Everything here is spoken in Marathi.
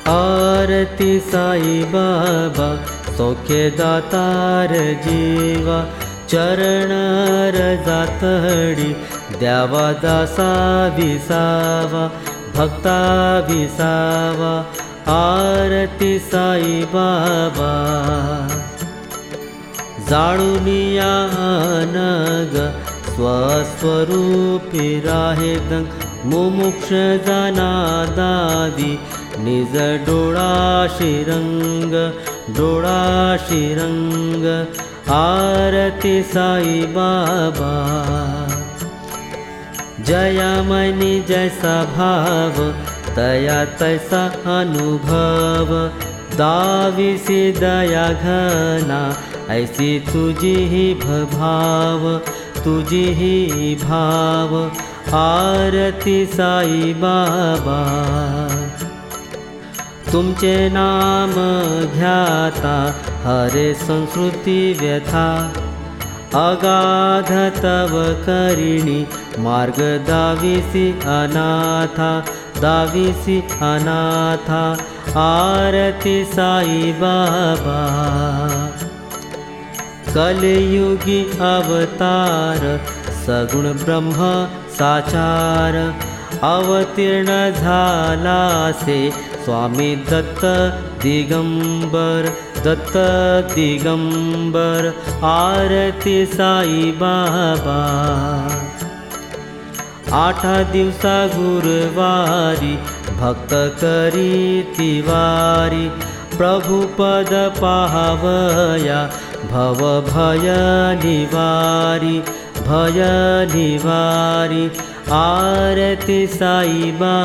आरती साई बाबा सौख्यदातार जीवा, चरण रजातडी द्यावा दासा विसावा, भक्ता विसावा। आरती साई बाबा जाळुनिया नग स्वस्वरूपी राहे दंग, मुमुक्ष जाना दादी निज डोळाशी रंग, डोळाशी रंग। आरती साई बाबा जयामनी जैसा भाव, तया तैसा अनुभव। दाविसी दया घना, ऐसी तुझी ही भाव, तुझी ही भाव। आरती साई बाबा तुमचे नाम घ्याता, हरे संस्कृती व्यथा। अगाध तव करिणी, मार्ग दाविसी अनाथा, दाविसी अनाथा। आरती साई बाबा कलियुगी अवतार, सगुण ब्रह्म साचार। अवतीर्ण झालासे स्वामी दत्त दिगंबर, दत्त दिगंबर। आरती साई बाबा 8 दिवसा गुरुवारी, भक्त करीती वारी। प्रभुपद पाहवया, भव भय निवारी, भय निवारी। आरती साई बाबा